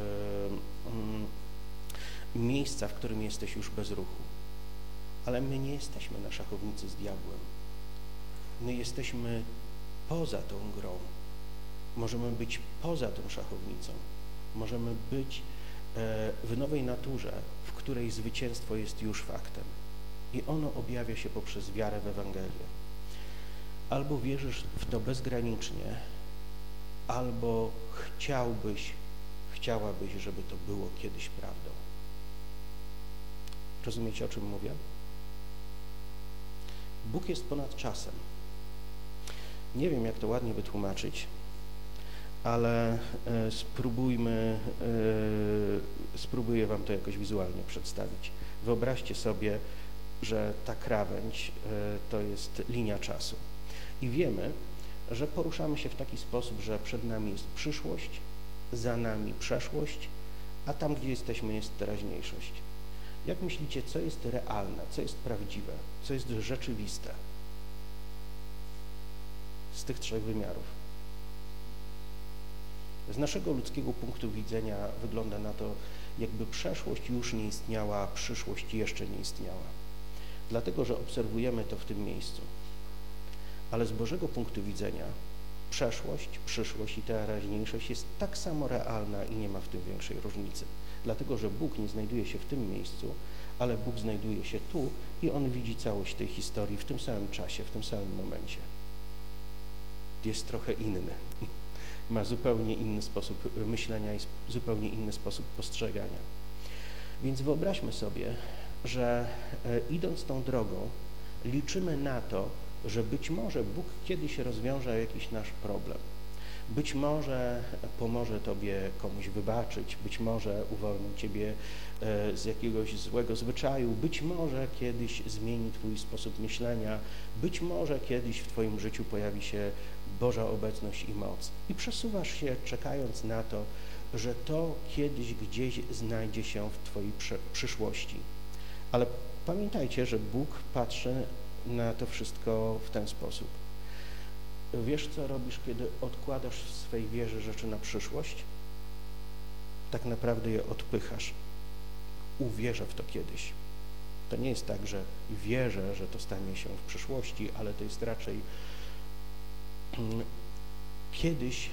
miejsca, w którym jesteś już bez ruchu. Ale my nie jesteśmy na szachownicy z diabłem. My jesteśmy poza tą grą. Możemy być poza tą szachownicą. Możemy być w nowej naturze, w której zwycięstwo jest już faktem. I ono objawia się poprzez wiarę w Ewangelię. Albo wierzysz w to bezgranicznie, albo chciałabyś, żeby to było kiedyś prawdą. Rozumiecie, o czym mówię? Bóg jest ponad czasem. Nie wiem, jak to ładnie wytłumaczyć, ale spróbuję wam to jakoś wizualnie przedstawić. Wyobraźcie sobie że ta krawędź to jest linia czasu. I wiemy, że poruszamy się w taki sposób, że przed nami jest przyszłość, za nami przeszłość, a tam, gdzie jesteśmy, jest teraźniejszość. Jak myślicie, co jest realne, co jest prawdziwe, co jest rzeczywiste z tych trzech wymiarów? Z naszego ludzkiego punktu widzenia wygląda na to, jakby przeszłość już nie istniała, a przyszłość jeszcze nie istniała. Dlatego, że obserwujemy to w tym miejscu. Ale z Bożego punktu widzenia przeszłość, przyszłość i teraźniejszość jest tak samo realna i nie ma w tym większej różnicy. Dlatego, że Bóg nie znajduje się w tym miejscu, ale Bóg znajduje się tu i On widzi całość tej historii w tym samym czasie, w tym samym momencie. Jest trochę inny. Ma zupełnie inny sposób myślenia i zupełnie inny sposób postrzegania. Więc wyobraźmy sobie, że idąc tą drogą liczymy na to, że być może Bóg kiedyś rozwiąże jakiś nasz problem. Być może pomoże Tobie komuś wybaczyć, być może uwolni Ciebie z jakiegoś złego zwyczaju, być może kiedyś zmieni Twój sposób myślenia, być może kiedyś w Twoim życiu pojawi się Boża obecność i moc. I przesuwasz się, czekając na to, że to kiedyś gdzieś znajdzie się w Twojej przyszłości. Ale pamiętajcie, że Bóg patrzy na to wszystko w ten sposób. Wiesz, co robisz, kiedy odkładasz w swej wierze rzeczy na przyszłość? Tak naprawdę je odpychasz. Uwierzę w to kiedyś. To nie jest tak, że wierzę, że to stanie się w przyszłości, ale to jest raczej kiedyś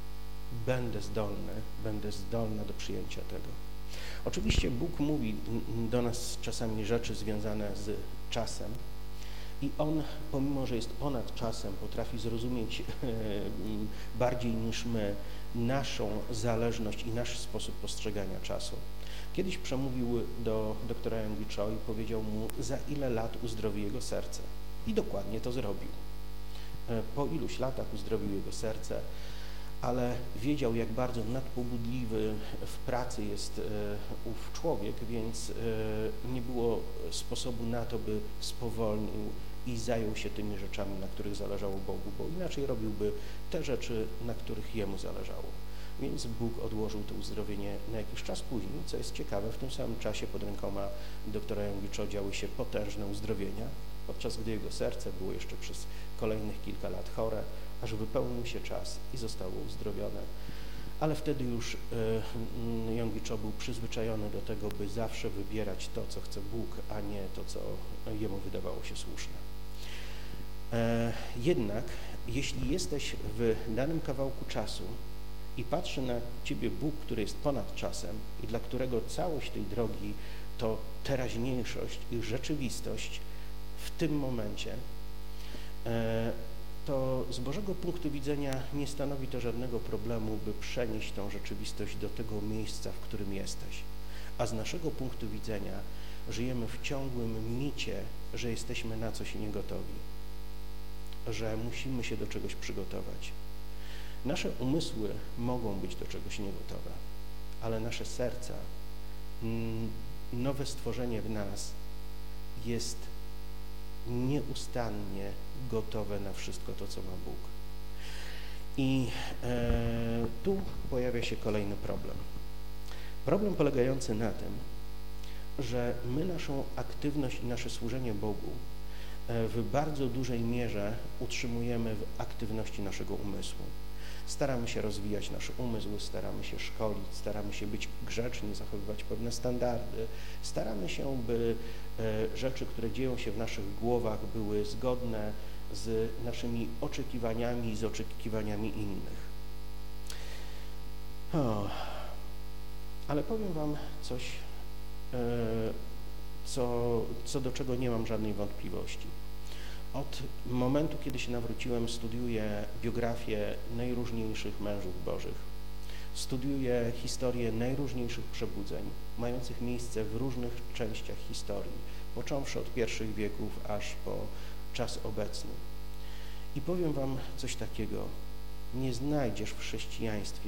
będę zdolna do przyjęcia tego. Oczywiście Bóg mówi do nas czasami rzeczy związane z czasem, i On, pomimo że jest ponad czasem, potrafi zrozumieć bardziej niż my naszą zależność i nasz sposób postrzegania czasu. Kiedyś przemówił do doktora Yonggi Cho i powiedział mu, za ile lat uzdrowi jego serce. I dokładnie to zrobił. Po iluś latach uzdrowił jego serce, ale wiedział, jak bardzo nadpobudliwy w pracy jest ów człowiek, więc nie było sposobu na to, by spowolnił i zajął się tymi rzeczami, na których zależało Bogu, bo inaczej robiłby te rzeczy, na których Jemu zależało. Więc Bóg odłożył to uzdrowienie na jakiś czas później, co jest ciekawe, w tym samym czasie pod rękoma doktora Yonggi Cho działy się potężne uzdrowienia, podczas gdy jego serce było jeszcze przez kolejnych kilka lat chore, aż wypełnił się czas i zostało uzdrowione. Ale wtedy już Yonggi Cho był przyzwyczajony do tego, by zawsze wybierać to, co chce Bóg, a nie to, co jemu wydawało się słuszne. Jednak jeśli jesteś w danym kawałku czasu i patrzy na Ciebie Bóg, który jest ponad czasem i dla którego całość tej drogi to teraźniejszość i rzeczywistość w tym momencie, to z Bożego punktu widzenia nie stanowi to żadnego problemu, by przenieść tą rzeczywistość do tego miejsca, w którym jesteś. A z naszego punktu widzenia żyjemy w ciągłym micie, że jesteśmy na coś niegotowi, że musimy się do czegoś przygotować. Nasze umysły mogą być do czegoś niegotowe, ale nasze serca, nowe stworzenie w nas jest nieustannie gotowe na wszystko to, co ma Bóg. I tu pojawia się kolejny problem. Problem polegający na tym, że my naszą aktywność i nasze służenie Bogu w bardzo dużej mierze utrzymujemy w aktywności naszego umysłu. Staramy się rozwijać nasz umysł, staramy się szkolić, staramy się być grzeczni, zachowywać pewne standardy, staramy się, by rzeczy, które dzieją się w naszych głowach, były zgodne z naszymi oczekiwaniami i z oczekiwaniami innych. Ale powiem Wam coś, co do czego nie mam żadnej wątpliwości. Od momentu, kiedy się nawróciłem, studiuję biografię najróżniejszych mężów bożych. Studiuję historię najróżniejszych przebudzeń, mających miejsce w różnych częściach historii, począwszy od pierwszych wieków aż po czas obecny. I powiem Wam coś takiego. Nie znajdziesz w chrześcijaństwie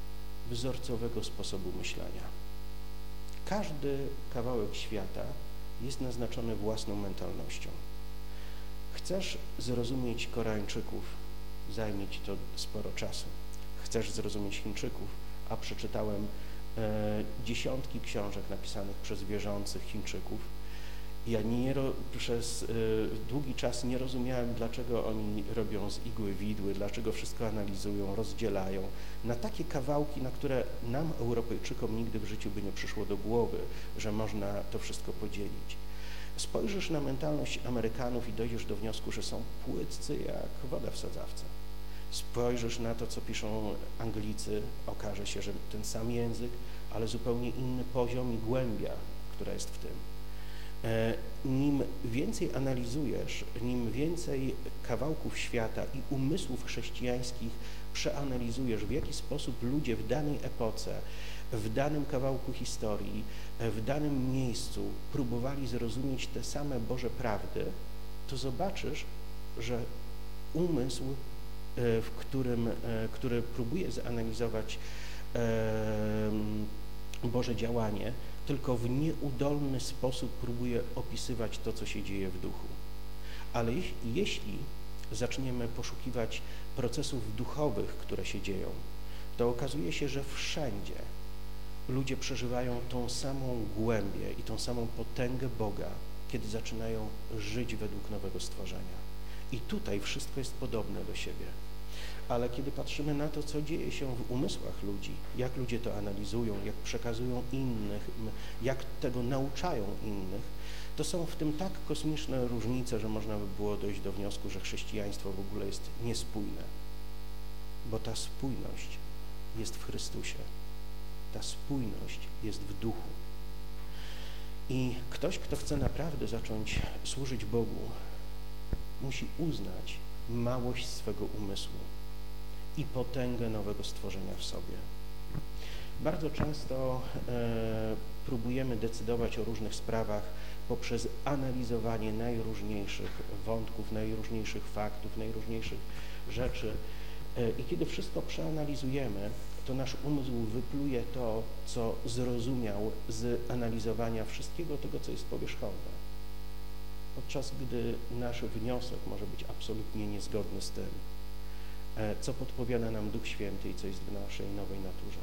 wzorcowego sposobu myślenia. Każdy kawałek świata jest naznaczony własną mentalnością. Chcesz zrozumieć Koreańczyków, zajmie ci to sporo czasu. Chcesz zrozumieć Chińczyków, a przeczytałem dziesiątki książek napisanych przez wierzących Chińczyków. Ja przez długi czas nie rozumiałem, dlaczego oni robią z igły widły, dlaczego wszystko analizują, rozdzielają na takie kawałki, na które nam, Europejczykom, nigdy w życiu by nie przyszło do głowy, że można to wszystko podzielić. Spojrzysz na mentalność Amerykanów i dojdziesz do wniosku, że są płytcy jak woda w sadzawce. Spojrzysz na to, co piszą Anglicy, okaże się, że ten sam język, ale zupełnie inny poziom i głębia, która jest w tym. Nim więcej analizujesz, nim więcej kawałków świata i umysłów chrześcijańskich przeanalizujesz, w jaki sposób ludzie w danej epoce, w danym kawałku historii, w danym miejscu próbowali zrozumieć te same Boże prawdy, to zobaczysz, że umysł, który próbuje zanalizować Boże działanie, tylko w nieudolny sposób próbuje opisywać to, co się dzieje w duchu. Ale jeśli zaczniemy poszukiwać procesów duchowych, które się dzieją, to okazuje się, że wszędzie ludzie przeżywają tą samą głębię i tą samą potęgę Boga, kiedy zaczynają żyć według nowego stworzenia. I tutaj wszystko jest podobne do siebie. Ale kiedy patrzymy na to, co dzieje się w umysłach ludzi, jak ludzie to analizują, jak przekazują innych, jak tego nauczają innych, to są w tym tak kosmiczne różnice, że można by było dojść do wniosku, że chrześcijaństwo w ogóle jest niespójne. Bo ta spójność jest w Chrystusie. Ta spójność jest w duchu. I ktoś, kto chce naprawdę zacząć służyć Bogu, musi uznać małość swego umysłu i potęgę nowego stworzenia w sobie. Bardzo często próbujemy decydować o różnych sprawach poprzez analizowanie najróżniejszych wątków, najróżniejszych faktów, najróżniejszych rzeczy i kiedy wszystko przeanalizujemy, to nasz umysł wypluje to, co zrozumiał z analizowania wszystkiego tego, co jest powierzchowne. Podczas gdy nasz wniosek może być absolutnie niezgodny z tym, co podpowiada nam Duch Święty i co jest w naszej nowej naturze.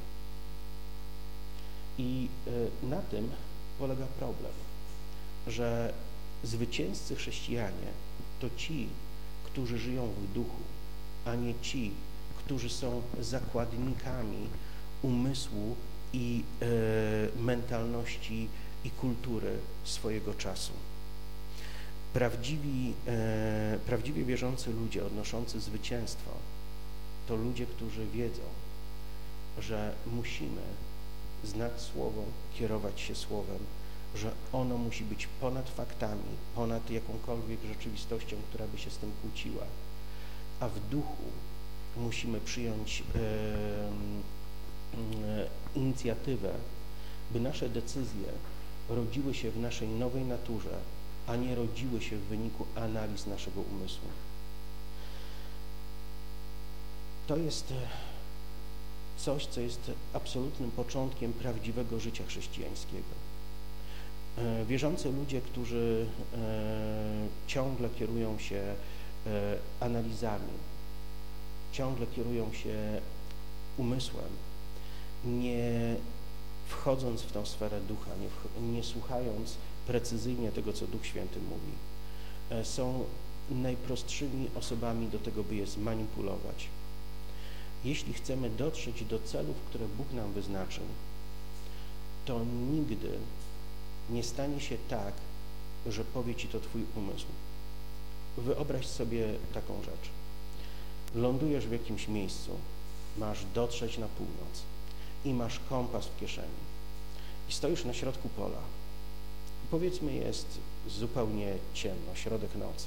I na tym polega problem, że zwycięzcy chrześcijanie to ci, którzy żyją w duchu, a nie ci, którzy są zakładnikami umysłu i mentalności i kultury swojego czasu. Prawdziwie wierzący ludzie odnoszący zwycięstwo to ludzie, którzy wiedzą, że musimy znać Słowo, kierować się Słowem, że ono musi być ponad faktami, ponad jakąkolwiek rzeczywistością, która by się z tym kłóciła, a w duchu musimy przyjąć inicjatywę, by nasze decyzje rodziły się w naszej nowej naturze, a nie rodziły się w wyniku analiz naszego umysłu. To jest coś, co jest absolutnym początkiem prawdziwego życia chrześcijańskiego. Wierzący ludzie, którzy ciągle kierują się analizami, ciągle kierują się umysłem, nie wchodząc w tę sferę ducha, nie słuchając precyzyjnie tego, co Duch Święty mówi, są najprostszymi osobami do tego, by je zmanipulować. Jeśli chcemy dotrzeć do celów, które Bóg nam wyznaczył, to nigdy nie stanie się tak, że powie Ci to Twój umysł. Wyobraź sobie taką rzecz. Lądujesz w jakimś miejscu, masz dotrzeć na północ i masz kompas w kieszeni i stoisz na środku pola. Powiedzmy, jest zupełnie ciemno, środek nocy.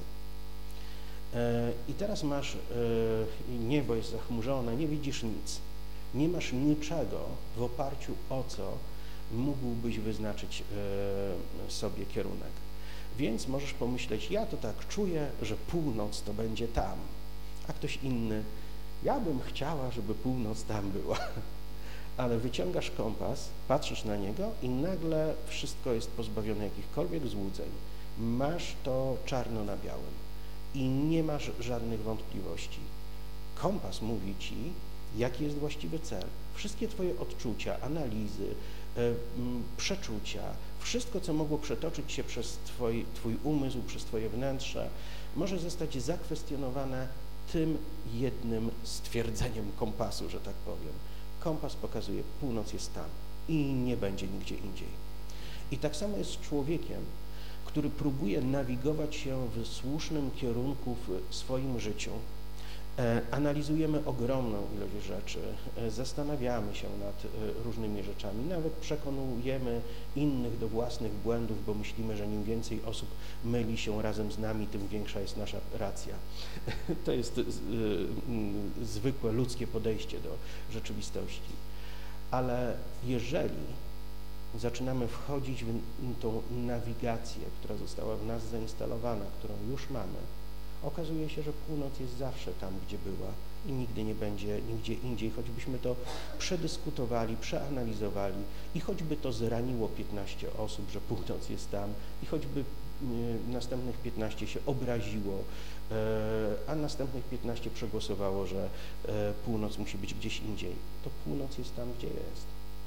I teraz masz, niebo jest zachmurzone, nie widzisz nic. Nie masz niczego, w oparciu o co mógłbyś wyznaczyć sobie kierunek. Więc możesz pomyśleć, ja to tak czuję, że północ to będzie tam, a ktoś inny, ja bym chciała, żeby północ tam była. ale wyciągasz kompas, patrzysz na niego i nagle wszystko jest pozbawione jakichkolwiek złudzeń. Masz to czarno na białym i nie masz żadnych wątpliwości. Kompas mówi ci, jaki jest właściwy cel. Wszystkie twoje odczucia, analizy, przeczucia, wszystko, co mogło przetoczyć się przez twój umysł, przez twoje wnętrze, może zostać zakwestionowane tym jednym stwierdzeniem kompasu, że tak powiem. Kompas pokazuje, północ jest tam i nie będzie nigdzie indziej. I tak samo jest z człowiekiem, który próbuje nawigować się w słusznym kierunku w swoim życiu. Analizujemy ogromną ilość rzeczy, zastanawiamy się nad różnymi rzeczami, nawet przekonujemy innych do własnych błędów, bo myślimy, że im więcej osób myli się razem z nami, tym większa jest nasza racja. To jest zwykłe ludzkie podejście do rzeczywistości. Ale jeżeli zaczynamy wchodzić w tą nawigację, która została w nas zainstalowana, którą już mamy, okazuje się, że północ jest zawsze tam, gdzie była i nigdy nie będzie nigdzie indziej, choćbyśmy to przedyskutowali, przeanalizowali i choćby to zraniło 15 osób, że północ jest tam i choćby następnych 15 się obraziło, a następnych 15 przegłosowało, że północ musi być gdzieś indziej, to północ jest tam, gdzie jest.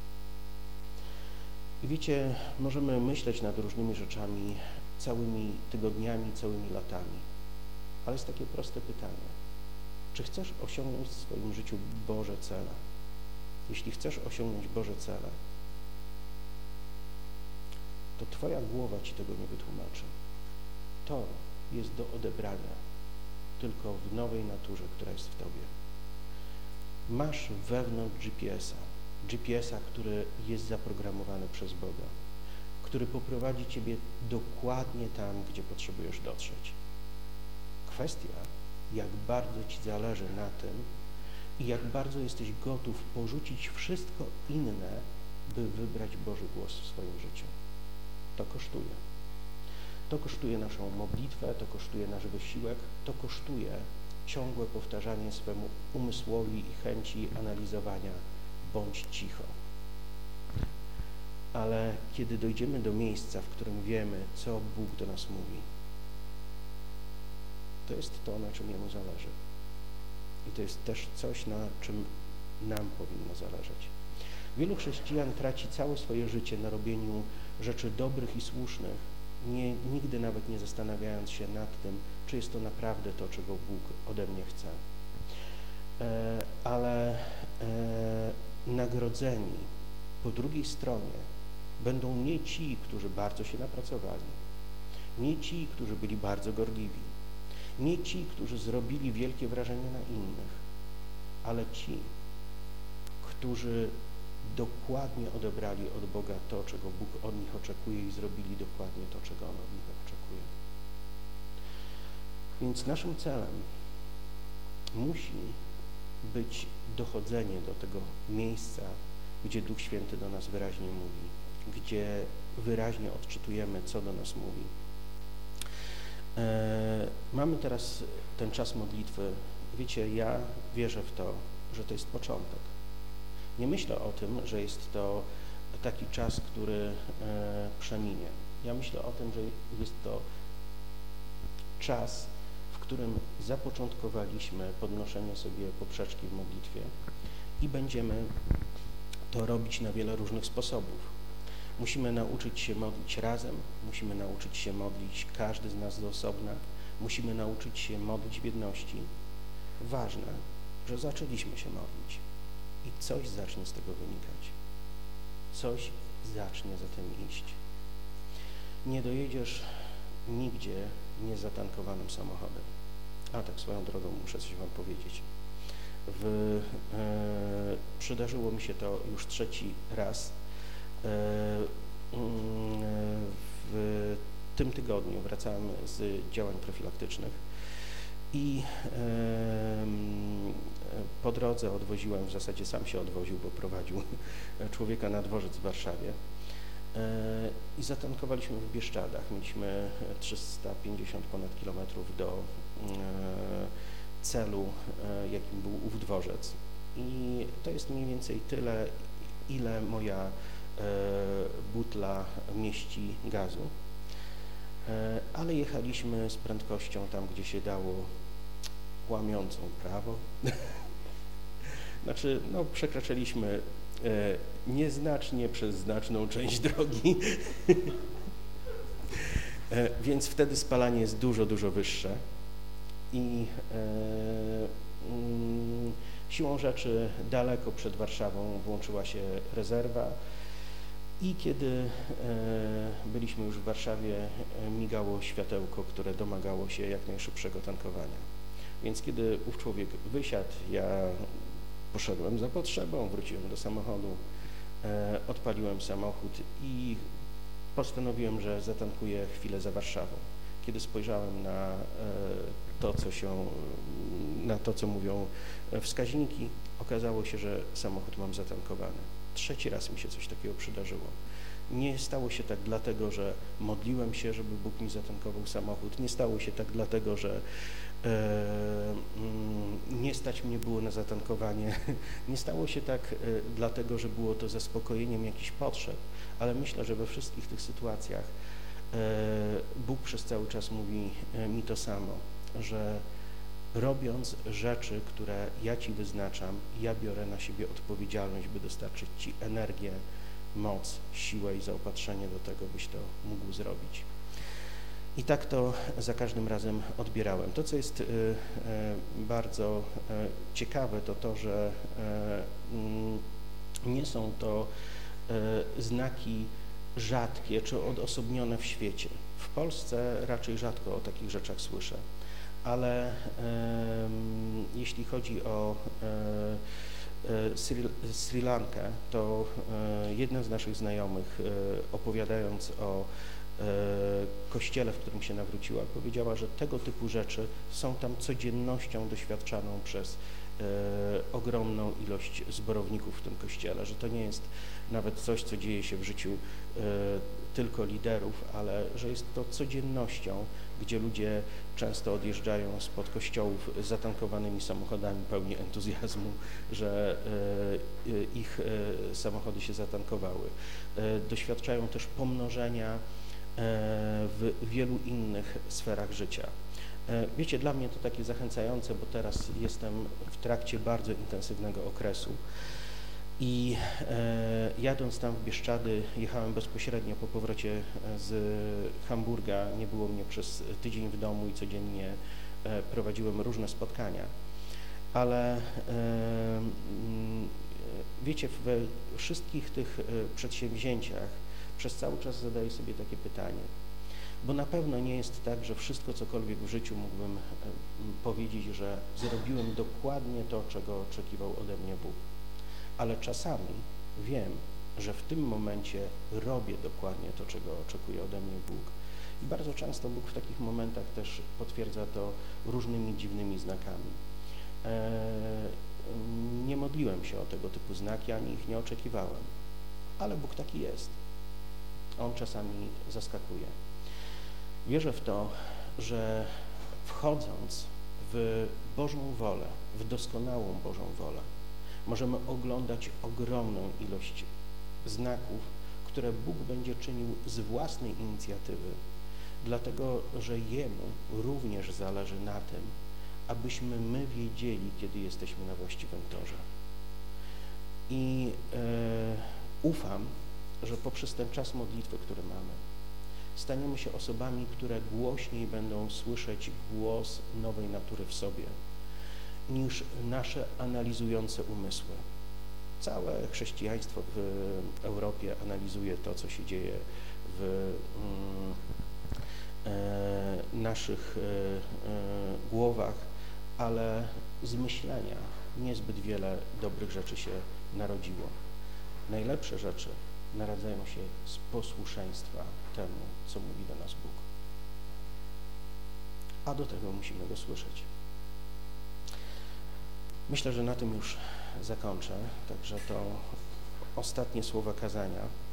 I wiecie, możemy myśleć nad różnymi rzeczami całymi tygodniami, całymi latami, ale jest takie proste pytanie. Czy chcesz osiągnąć w swoim życiu Boże cele? Jeśli chcesz osiągnąć Boże cele, to twoja głowa ci tego nie wytłumaczy. To jest do odebrania tylko w nowej naturze, która jest w tobie. Masz wewnątrz GPS-a, który jest zaprogramowany przez Boga, który poprowadzi ciebie dokładnie tam, gdzie potrzebujesz dotrzeć. Kwestia, jak bardzo ci zależy na tym i jak bardzo jesteś gotów porzucić wszystko inne, by wybrać Boży głos w swoim życiu. To kosztuje. To kosztuje naszą modlitwę, to kosztuje nasz wysiłek, to kosztuje ciągłe powtarzanie swemu umysłowi i chęci analizowania: bądź cicho. Ale kiedy dojdziemy do miejsca, w którym wiemy, co Bóg do nas mówi, to jest to, na czym Jemu zależy. I to jest też coś, na czym nam powinno zależeć. Wielu chrześcijan traci całe swoje życie na robieniu rzeczy dobrych i słusznych, nigdy nawet nie zastanawiając się nad tym, czy jest to naprawdę to, czego Bóg ode mnie chce. Ale nagrodzeni po drugiej stronie będą nie ci, którzy bardzo się napracowali, nie ci, którzy byli bardzo gorliwi, nie ci, którzy zrobili wielkie wrażenie na innych, ale ci, którzy dokładnie odebrali od Boga to, czego Bóg od nich oczekuje i zrobili dokładnie to, czego On od nich oczekuje. Więc naszym celem musi być dochodzenie do tego miejsca, gdzie Duch Święty do nas wyraźnie mówi, gdzie wyraźnie odczytujemy, co do nas mówi. Mamy teraz ten czas modlitwy. Wiecie, ja wierzę w to, że to jest początek. Nie myślę o tym, że jest to taki czas, który przeminie. Ja myślę o tym, że jest to czas, w którym zapoczątkowaliśmy podnoszenie sobie poprzeczki w modlitwie i będziemy to robić na wiele różnych sposobów. Musimy nauczyć się modlić razem, musimy nauczyć się modlić każdy z nas z osobna, musimy nauczyć się modlić w jedności. Ważne, że zaczęliśmy się modlić i coś zacznie z tego wynikać. Coś zacznie za tym iść. Nie dojedziesz nigdzie niezatankowanym samochodem. A tak swoją drogą muszę coś wam powiedzieć. Przydarzyło mi się to już trzeci raz. W tym tygodniu wracałem z działań profilaktycznych i po drodze odwoziłem, w zasadzie sam się odwoził, bo prowadził człowieka na dworzec w Warszawie i zatankowaliśmy w Bieszczadach. Mieliśmy 350 ponad kilometrów do celu, jakim był ów dworzec. I to jest mniej więcej tyle, ile moja butla mieści gazu, ale jechaliśmy z prędkością tam, gdzie się dało, łamiącą prawo. Znaczy, no, przekraczaliśmy nieznacznie przez znaczną część drogi, więc wtedy spalanie jest dużo, dużo wyższe i siłą rzeczy daleko przed Warszawą włączyła się rezerwa i kiedy byliśmy już w Warszawie, migało światełko, które domagało się jak najszybszego tankowania. Więc kiedy ów człowiek wysiadł, ja poszedłem za potrzebą, wróciłem do samochodu, odpaliłem samochód i postanowiłem, że zatankuję chwilę za Warszawą. Kiedy spojrzałem na to, co mówią wskaźniki, okazało się, że samochód mam zatankowany. 3. raz mi się coś takiego przydarzyło. Nie stało się tak dlatego, że modliłem się, żeby Bóg mi zatankował samochód. Nie stało się tak dlatego, że nie stać mnie było na zatankowanie. Nie stało się tak dlatego, że było to zaspokojeniem jakichś potrzeb, ale myślę, że we wszystkich tych sytuacjach Bóg przez cały czas mówi mi to samo, że robiąc rzeczy, które ja Ci wyznaczam, ja biorę na siebie odpowiedzialność, by dostarczyć Ci energię, moc, siłę i zaopatrzenie do tego, byś to mógł zrobić. I tak to za każdym razem odbierałem. To, co jest bardzo ciekawe, to to, że nie są to znaki rzadkie czy odosobnione w świecie. W Polsce raczej rzadko o takich rzeczach słyszę, ale jeśli chodzi o Sri Lankę, to jedna z naszych znajomych, opowiadając o kościele, w którym się nawróciła, powiedziała, że tego typu rzeczy są tam codziennością doświadczaną przez ogromną ilość zborowników w tym kościele, że to nie jest nawet coś, co dzieje się w życiu tylko liderów, ale że jest to codziennością, gdzie ludzie często odjeżdżają spod kościołów zatankowanymi samochodami pełni entuzjazmu, że ich samochody się zatankowały. Doświadczają też pomnożenia w wielu innych sferach życia. Wiecie, dla mnie to takie zachęcające, bo teraz jestem w trakcie bardzo intensywnego okresu i jadąc tam w Bieszczady, jechałem bezpośrednio po powrocie z Hamburga, nie było mnie przez tydzień w domu i codziennie prowadziłem różne spotkania, ale wiecie, we wszystkich tych przedsięwzięciach przez cały czas zadaję sobie takie pytanie, bo na pewno nie jest tak, że wszystko, cokolwiek w życiu mógłbym powiedzieć, że zrobiłem dokładnie to, czego oczekiwał ode mnie Bóg. Ale czasami wiem, że w tym momencie robię dokładnie to, czego oczekuje ode mnie Bóg. I bardzo często Bóg w takich momentach też potwierdza to różnymi dziwnymi znakami. Nie modliłem się o tego typu znaki, ani ich nie oczekiwałem, ale Bóg taki jest. On czasami zaskakuje. Wierzę w to, że wchodząc w Bożą wolę, w doskonałą Bożą wolę, możemy oglądać ogromną ilość znaków, które Bóg będzie czynił z własnej inicjatywy, dlatego że Jemu również zależy na tym, abyśmy my wiedzieli, kiedy jesteśmy na właściwym torze. I ufam, że poprzez ten czas modlitwy, który mamy, staniemy się osobami, które głośniej będą słyszeć głos nowej natury w sobie, niż nasze analizujące umysły. Całe chrześcijaństwo w Europie analizuje to, co się dzieje w naszych głowach, ale z myślenia niezbyt wiele dobrych rzeczy się narodziło. Najlepsze rzeczy narodzają się z posłuszeństwa temu, co mówi do nas Bóg. A do tego musimy go słyszeć. Myślę, że na tym już zakończę, także to ostatnie słowa kazania.